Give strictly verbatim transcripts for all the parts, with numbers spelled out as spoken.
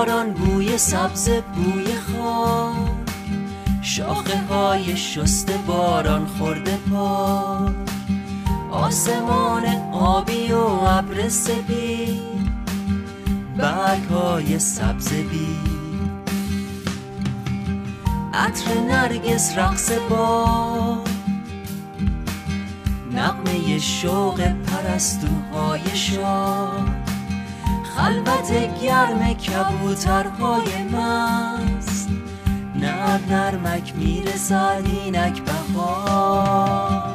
باران، بوی سبز، بوی خاک، شاخه های شسته باران خورده پا، آسمان آبی و ابر سپید، برگ های سبز بی، عطر نرگس رقص باد، نغمه شوق پرستوهای شاد، خلوت گرم کبوترهای مست، نر نرمک میرسد اینک بهار.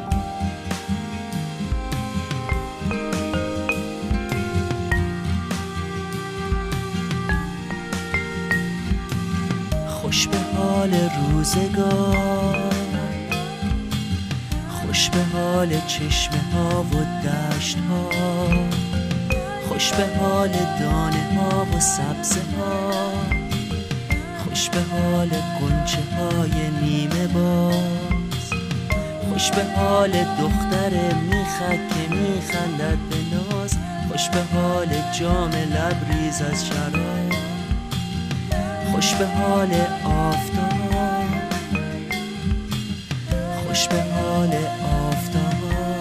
خوش به حال روزگار، خوش به حال چشمه ها و دشت ها، خوش به حال دانه ها و سبزه ها، خوش به حال غنچه های نیمه باز، خوش به حال دختر میخک که میخندد به ناز، خوش به حال جام لبریز از شراب، خوش به حال آفتاب، خوش به حال آفتاب.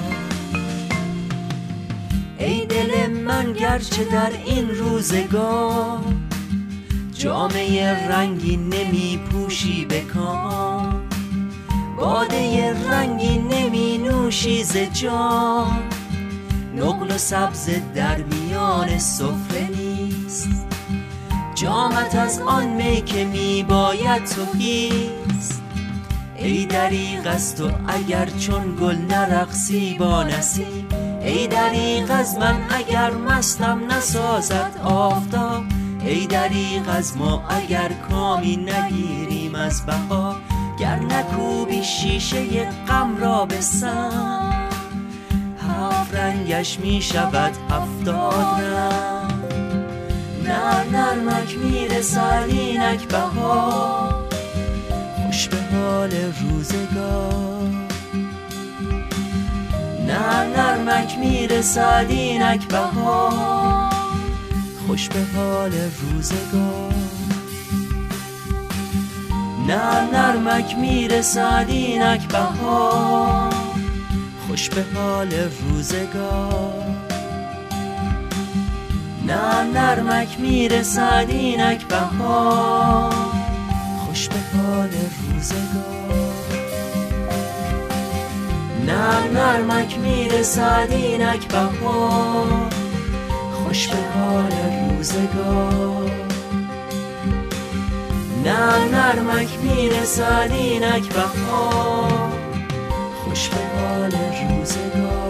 ای دل من گرچه در این روزگار جامه رنگی نمی پوشی به کام، باده رنگی نمی نوشی ز جام، نقل و سبز در میان سفره نیست، جامت از آن می که می باید تهیست. ای دریغ از تو اگر چون گل نرقصی با نسیم، ای دریغ از من اگر مستم نسازد آفتاب، ای دریغ از ما اگر کامی نگیریم از بهار، گر نکوبی شیشه غم را به سم، هفت رنگش می شود هفتاد رنگ، نر نرمک میرسد اینک بهار. خوش به حال روزگار، نر نرمک میرسد اینک بهار، خوش به حال روزگار، نر نرمک میرسد اینک بهار، خوش به حال روزگار، نر نرمک میرسد اینک بهار، خوش به حال روزگار، نر نرمک میرسد اینک بهار، خوش به حال روزگار، نر نرمک میرسد اینک بهار، خوش به حال روزگار.